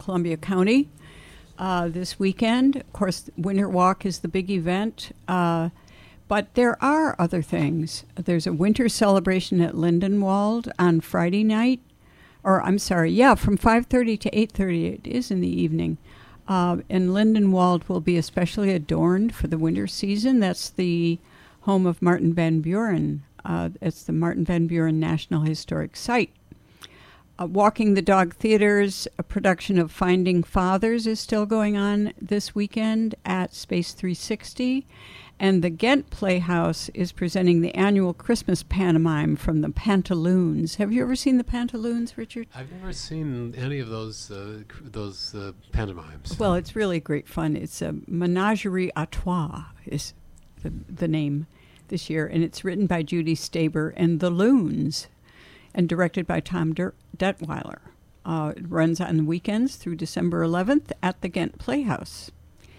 Columbia County this weekend. Of course, Winter Walk is the big event, but there are other things. There's a winter celebration at Lindenwald on Friday night, from 5:30 to 8:30. It is in the evening. And Lindenwald will be especially adorned for the winter season. That's the home of Martin Van Buren. It's the Martin Van Buren National Historic Site. Walking the Dog Theater's a production of Finding Fathers is still going on this weekend at Space 360. And the Ghent Playhouse is presenting the annual Christmas pantomime from the Pantaloons. Have you ever seen the Pantaloons, Richard? I've never seen any of those pantomimes. Well, it's really great fun. It's a Menagerie à Trois is the name this year, and it's written by Judy Staber and the Loons, and directed by Tom Detweiler. It runs on the weekends through December 11th at the Ghent Playhouse.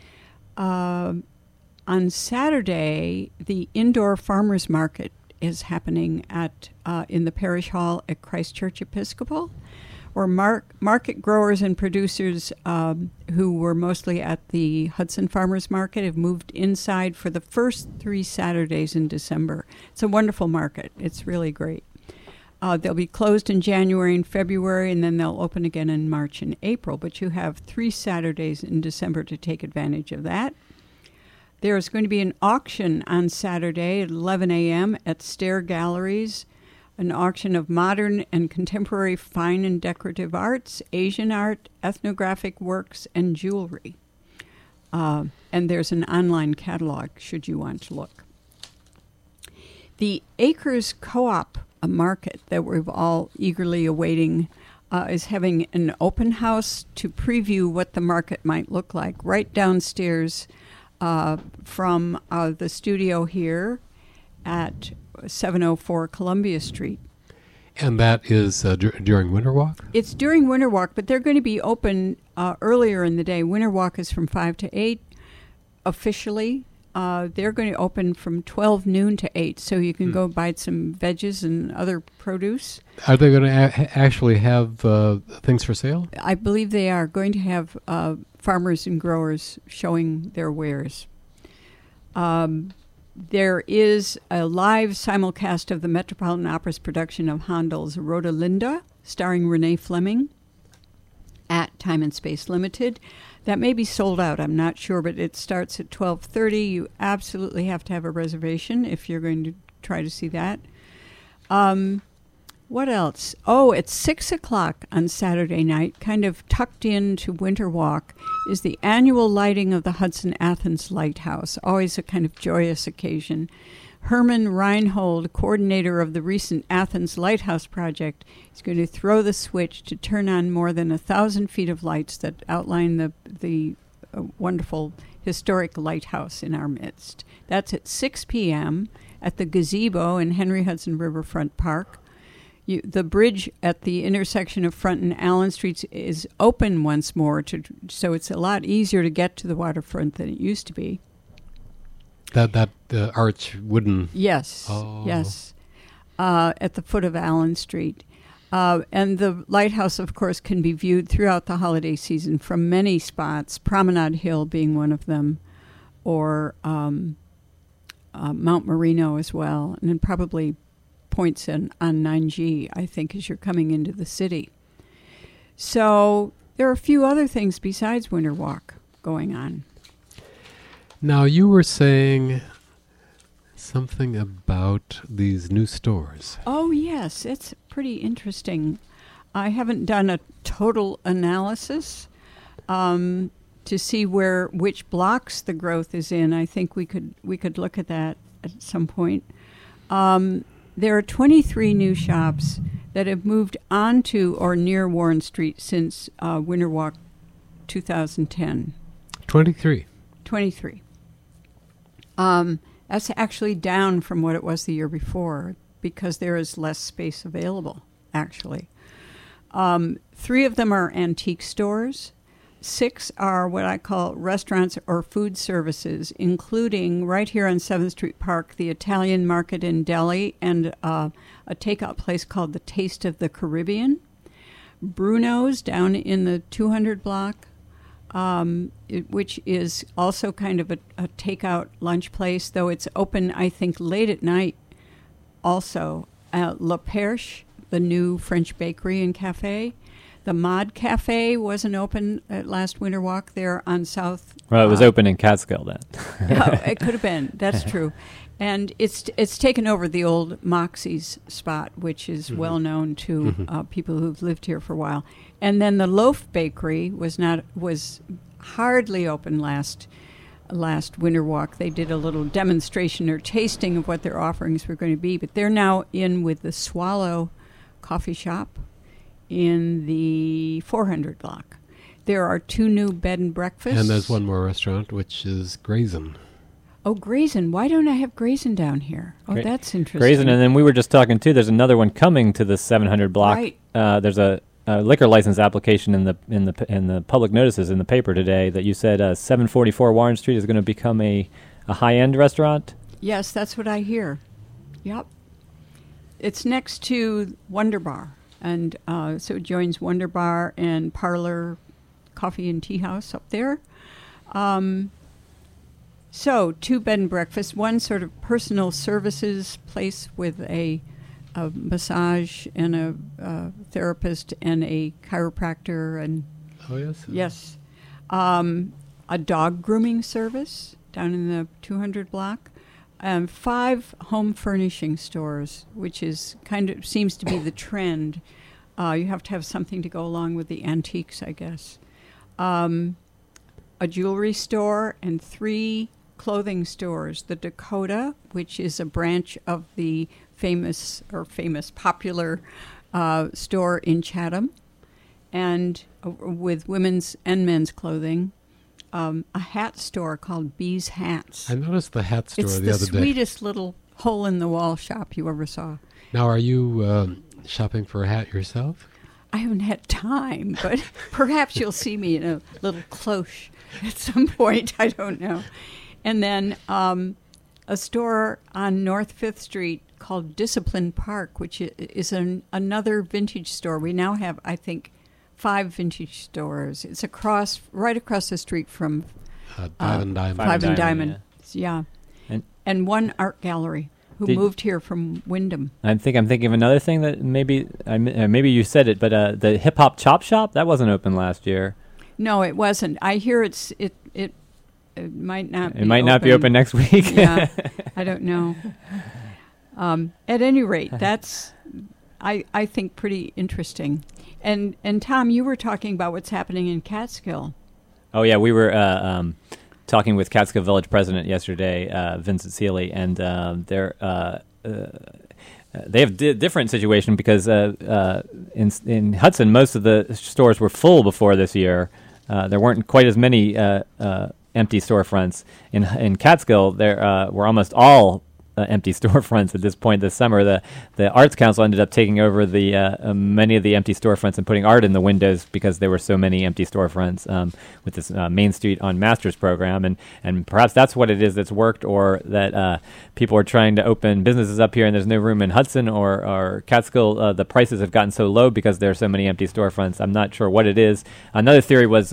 On Saturday, the indoor farmers market is happening in the parish hall at Christ Church Episcopal, where market growers and producers who were mostly at the Hudson Farmers Market have moved inside for the first 3 Saturdays in December. It's a wonderful market. It's really great. They'll be closed in January and February, and then they'll open again in March and April. But you have 3 Saturdays in December to take advantage of that. There's going to be an auction on Saturday at 11 a.m. at Stair Galleries, an auction of modern and contemporary fine and decorative arts, Asian art, ethnographic works, and jewelry. And there's an online catalog, should you want to look. The Acres Co-op market that we're all eagerly awaiting is having an open house to preview what the market might look like right downstairs from the studio here at 704 Columbia Street. And that is during Winter Walk? It's during Winter Walk, but they're going to be open earlier in the day. Winter Walk is from 5 to 8 officially. They're going to open from 12 noon to 8, so you can go buy some veggies and other produce. Are they going to actually have things for sale? I believe they are going to have farmers and growers showing their wares. There is a live simulcast of the Metropolitan Opera's production of Handel's Rodelinda, starring Renee Fleming, at Time and Space Limited. That may be sold out, I'm not sure, but it starts at 12:30. You absolutely have to have a reservation if you're going to try to see that. What else? Oh, at 6 o'clock on Saturday night, kind of tucked into Winter Walk, is the annual lighting of the Hudson Athens Lighthouse, always a kind of joyous occasion. Herman Reinhold, coordinator of the recent Athens Lighthouse project, is going to throw the switch to turn on more than 1,000 feet of lights that outline the wonderful historic lighthouse in our midst. That's at 6 p.m. at the gazebo in Henry Hudson Riverfront Park. The bridge at the intersection of Front and Allen Streets is open once more, so it's a lot easier to get to the waterfront than it used to be. That arch wooden... Yes, yes, at the foot of Allen Street. And the lighthouse, of course, can be viewed throughout the holiday season from many spots, Promenade Hill being one of them, or Mount Marino as well, and then probably points on 9G, I think, as you're coming into the city. So there are a few other things besides Winter Walk going on. Now, you were saying something about these new stores. Oh, yes. It's pretty interesting. I haven't done a total analysis to see which blocks the growth is in. I think we could look at that at some point. There are 23 new shops that have moved onto or near Warren Street since Winter Walk 2010. 23. 23. That's actually down from what it was the year before because there is less space available, actually. 3 of them are antique stores. 6 are what I call restaurants or food services, including right here on 7th Street Park, the Italian Market and Deli, and a takeout place called the Taste of the Caribbean. Bruno's down in the 200 block, which is also kind of a takeout lunch place, though it's open, I think, late at night also. La Perche, the new French bakery and cafe. The Mod Cafe wasn't open at last winter walk there on South. Well, it was open in Catskill then. Oh, it could have been. That's true. And it's taken over the old Moxie's spot, which is well known to people who've lived here for a while. And then the Loaf Bakery was hardly open last winter walk. They did a little demonstration or tasting of what their offerings were going to be, but they're now in with the Swallow Coffee Shop in the 400 block. There are 2 new bed and breakfasts. And there's one more restaurant, which is Grayson. Oh, Grayson. Why don't I have Grayson down here? Oh, that's interesting. Grayson, and then we were just talking, too, there's another one coming to the 700 block. Right. There's a liquor license application in the public notices in the paper today that you said 744 Warren Street is going to become a high-end restaurant? Yes, that's what I hear. Yep. It's next to Wonder Bar. And so it joins Wonder Bar and Parlor Coffee and Tea House up there. So 2 bed and breakfast, one sort of personal services place with a massage and a therapist and a chiropractor and yes, a dog grooming service down in the 200 block. 5 home furnishing stores, which is kind of seems to be the trend. You have to have something to go along with the antiques, I guess. A jewelry store and 3 clothing stores. The Dakota, which is a branch of the popular store in Chatham, and with women's and men's clothing. A hat store called Bee's Hats. I noticed the hat store the other day. It's the sweetest little hole-in-the-wall shop you ever saw. Now, are you shopping for a hat yourself? I haven't had time, but perhaps you'll see me in a little cloche at some point. I don't know. And then a store on North 5th Street called Discipline Park, which is another vintage store. We now have, I think, 5 vintage stores. It's right across the street from Five and Diamond. Five and Diamond. Yeah. And one art gallery who moved here from Wyndham. I'm thinking of another thing that maybe you said it, but the Hip Hop Chop Shop, that wasn't open last year. No, it wasn't. I hear it might not be open. It might not be open next week. Yeah, I don't know. At any rate, that's I think pretty interesting. And Tom, you were talking about what's happening in Catskill. Oh yeah, we were talking with Catskill Village President yesterday, Vincent Seeley, and they have different situation because in Hudson most of the stores were full before this year. There weren't quite as many empty storefronts. In Catskill, there were almost all empty storefronts at this point this summer. The Arts Council ended up taking over the many of the empty storefronts and putting art in the windows because there were so many empty storefronts with this Main Street on Masters program, and perhaps that's what it is that's worked, or that people are trying to open businesses up here and there's no room in Hudson or Catskill. The prices have gotten so low because there are so many empty storefronts. I'm not sure what it is. Another theory was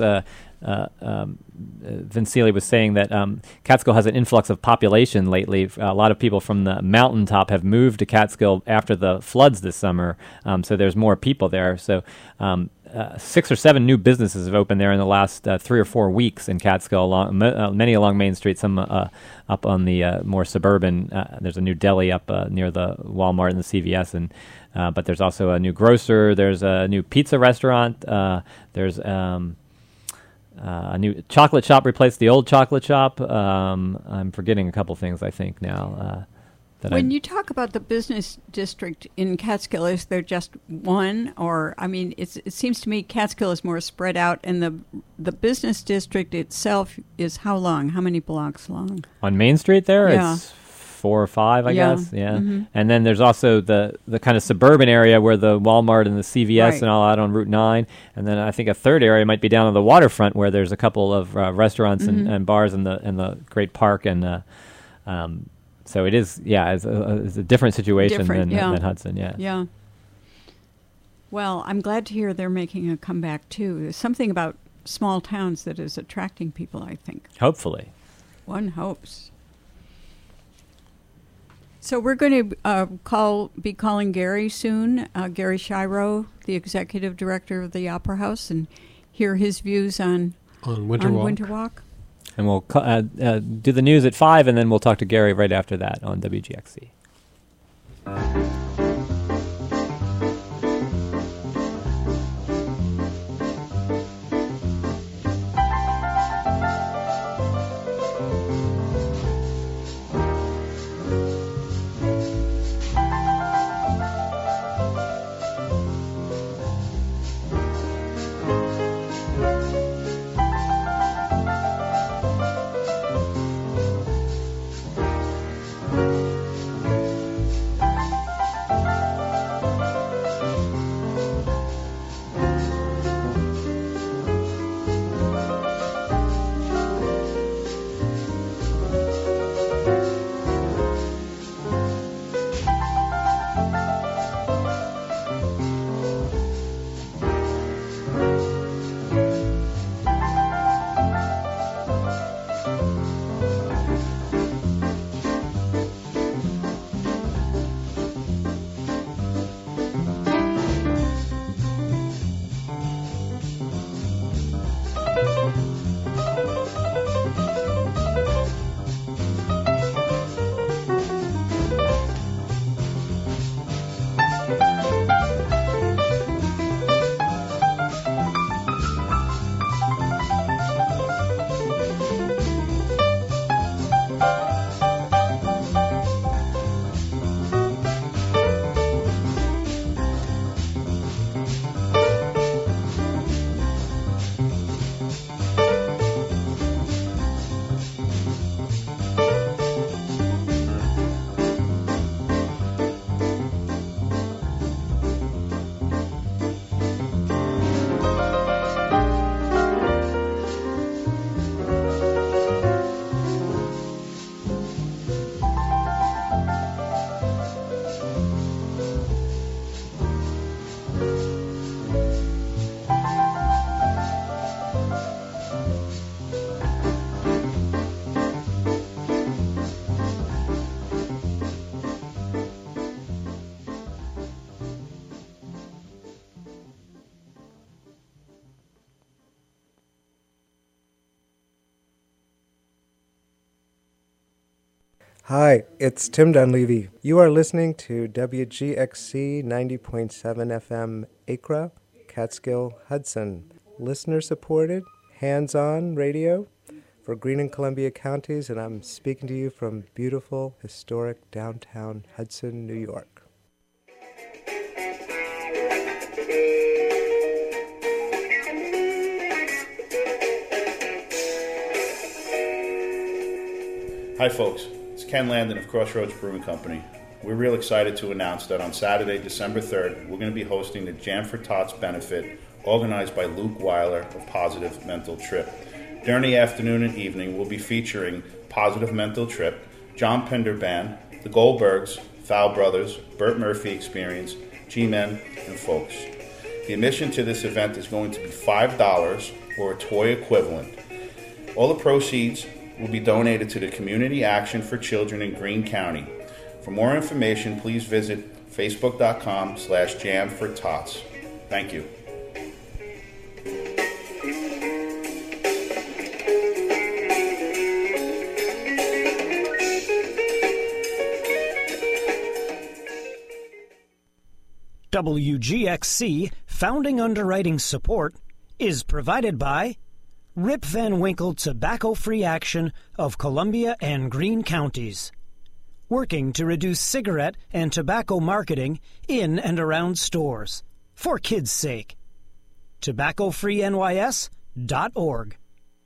Vince Seeley was saying that Catskill has an influx of population lately. A lot of people from the mountaintop have moved to Catskill after the floods this summer, so there's more people there. So 6 or 7 new businesses have opened there in the last 3 or 4 weeks in Catskill, many along Main Street, some up on the more suburban. There's a new deli up near the Walmart and the CVS, but there's also a new grocer. There's a new pizza restaurant. There's a new chocolate shop replaced the old chocolate shop. I'm forgetting a couple things, I think, now. When you talk about the business district in Catskill, is there just one? Or, I mean, it seems to me Catskill is more spread out, and the business district itself is how long? How many blocks long? On Main Street there? Yeah. It's 4 or 5, I guess. Yeah. Mm-hmm. And then there's also the kind of suburban area where the Walmart and the CVS and all out on Route 9. And then I think a third area might be down on the waterfront where there's a couple of restaurants and bars in the great park. And so it is, it's a different situation than Hudson, yeah. Yeah. Well, I'm glad to hear they're making a comeback, too. There's something about small towns that is attracting people, I think. Hopefully. One hopes. So we're going to be calling Gary soon, Gary Shiro, the executive director of the Opera House, and hear his views on Winterwalk. And we'll do the news at 5, and then we'll talk to Gary right after that on WGXC. Hi, it's Tim Dunleavy. You are listening to WGXC 90.7 FM Acra, Catskill, Hudson. Listener-supported, hands-on radio for Greene and Columbia counties, and I'm speaking to you from beautiful, historic downtown Hudson, New York. Hi, folks. It's Ken Landon of Crossroads Brewing Company. We're real excited to announce that on Saturday, December 3rd, we're going to be hosting the Jam for Tots benefit organized by Luke Weiler of Positive Mental Trip. During the afternoon and evening, we'll be featuring Positive Mental Trip, John Pender Band, the Goldbergs, Fowl Brothers, Burt Murphy Experience, G-Men, and Folks. The admission to this event is going to be $5 or a toy equivalent. All the proceeds will be donated to the Community Action for Children in Greene County. For more information, please visit facebook.com/jamfortots. Thank you. WGXC founding underwriting support is provided by Rip Van Winkle Tobacco-Free Action of Columbia and Greene counties, working to reduce cigarette and tobacco marketing in and around stores, for kids' sake. TobaccoFreeNYS.org.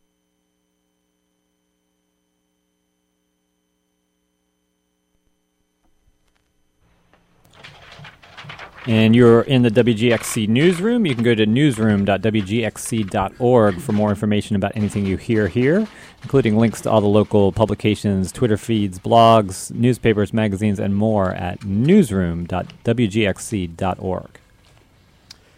And you're in the WGXC newsroom. You can go to newsroom.wgxc.org for more information about anything you hear here, including links to all the local publications, Twitter feeds, blogs, newspapers, magazines, and more at newsroom.wgxc.org.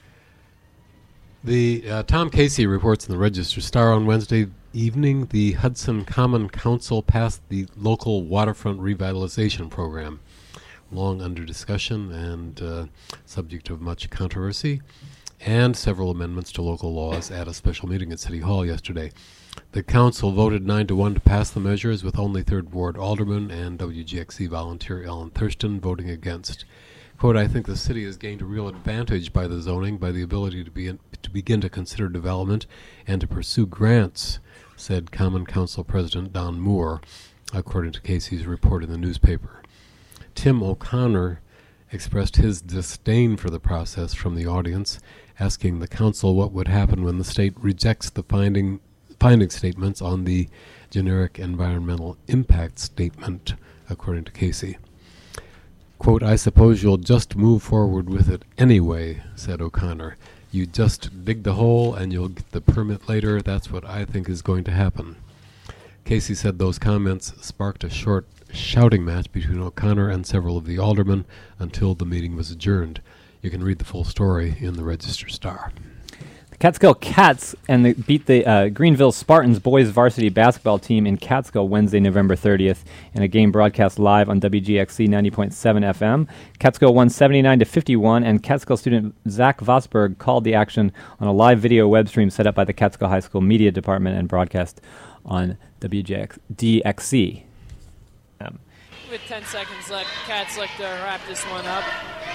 The Tom Casey reports in the Register-Star on Wednesday evening. The Hudson Common Council passed the local waterfront revitalization program, long under discussion and subject of much controversy, and several amendments to local laws at a special meeting at City Hall yesterday. The council voted 9-1 to pass the measures, with only 3rd Ward Alderman and WGXC volunteer Ellen Thurston voting against. Quote, I think the city has gained a real advantage by the zoning, by the ability to begin to consider development and to pursue grants, said Common Council President Don Moore, according to Casey's report in the newspaper. Tim O'Connor expressed his disdain for the process from the audience, asking the council what would happen when the state rejects the finding statements on the generic environmental impact statement, according to Casey. Quote, I suppose you'll just move forward with it anyway, said O'Connor. You just dig the hole and you'll get the permit later. That's what I think is going to happen. Casey said those comments sparked a short shouting match between O'Connor and several of the aldermen until the meeting was adjourned. You can read the full story in the Register-Star. Catskill Cats beat the Greenville Spartans boys varsity basketball team in Catskill Wednesday, November 30th, in a game broadcast live on WGXC 90.7 FM. Catskill won 79-51, and Catskill student Zach Vosberg called the action on a live video web stream set up by the Catskill High School Media Department and broadcast on WGXC. With 10 seconds left, Cats like to wrap this one up.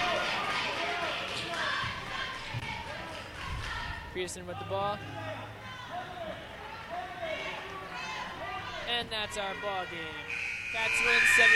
Pearson with the ball. And that's our ball game. Cats win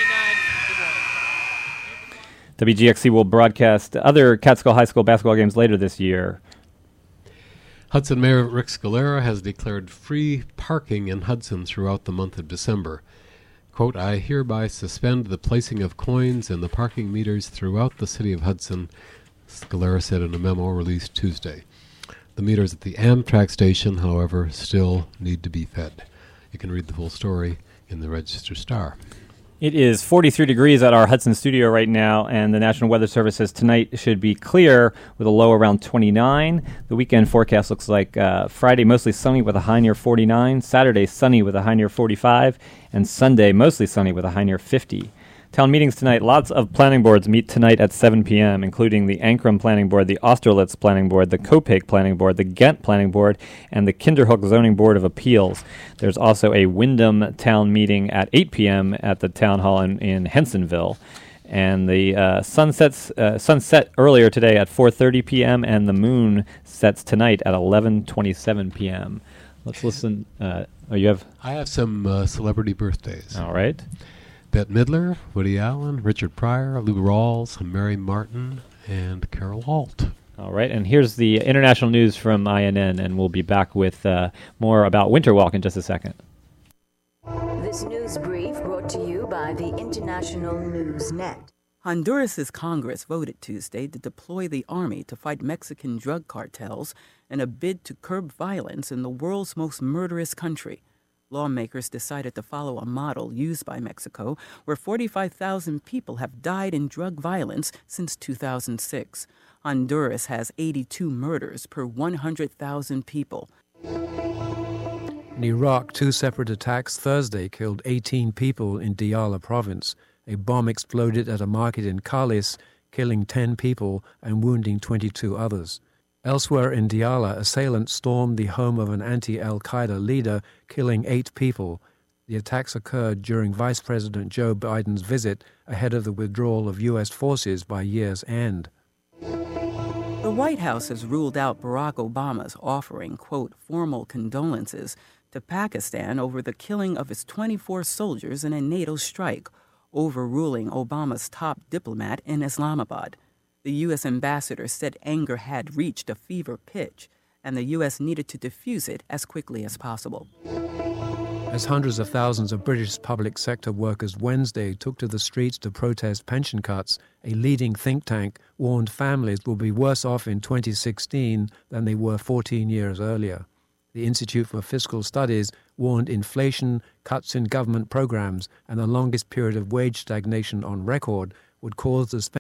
79-51. WGXC will broadcast other Catskill High School basketball games later this year. Hudson Mayor Rick Scalera has declared free parking in Hudson throughout the month of December. Quote, I hereby suspend the placing of coins in the parking meters throughout the city of Hudson, Scalera said in a memo released Tuesday. The meters at the Amtrak station, however, still need to be fed. You can read the full story in the Register-Star. It is 43 degrees at our Hudson studio right now, and the National Weather Service says tonight should be clear with a low around 29. The weekend forecast looks like Friday mostly sunny with a high near 49, Saturday sunny with a high near 45, and Sunday mostly sunny with a high near 50. Town meetings tonight. Lots of planning boards meet tonight at 7 p.m., including the Ankrum Planning Board, the Austerlitz Planning Board, the Copake Planning Board, the Ghent Planning Board, and the Kinderhook Zoning Board of Appeals. There's also a Wyndham Town meeting at 8 p.m. at the Town Hall in Hensonville. And the sunset earlier today at 4:30 p.m., and the moon sets tonight at 11:27 p.m. Let's listen. I have some celebrity birthdays. All right. Bette Midler, Woody Allen, Richard Pryor, Lou Rawls, Mary Martin, and Carol Holt. All right, and here's the international news from INN, and we'll be back with more about Winterwalk in just a second. This news brief brought to you by the International News Net. Honduras' Congress voted Tuesday to deploy the army to fight Mexican drug cartels in a bid to curb violence in the world's most murderous country. Lawmakers decided to follow a model used by Mexico, where 45,000 people have died in drug violence since 2006. Honduras has 82 murders per 100,000 people. In Iraq, 2 separate attacks Thursday killed 18 people in Diyala province. A bomb exploded at a market in Khalis, killing 10 people and wounding 22 others. Elsewhere in Diyala, assailants stormed the home of an anti-Al-Qaeda leader, killing 8 people. The attacks occurred during Vice President Joe Biden's visit ahead of the withdrawal of U.S. forces by year's end. The White House has ruled out Barack Obama's offering, quote, formal condolences to Pakistan over the killing of its 24 soldiers in a NATO strike, overruling Obama's top diplomat in Islamabad. The U.S. ambassador said anger had reached a fever pitch, and the U.S. needed to diffuse it as quickly as possible. As hundreds of thousands of British public sector workers Wednesday took to the streets to protest pension cuts, a leading think tank warned families will be worse off in 2016 than they were 14 years earlier. The Institute for Fiscal Studies warned inflation, cuts in government programs, and the longest period of wage stagnation on record would cause the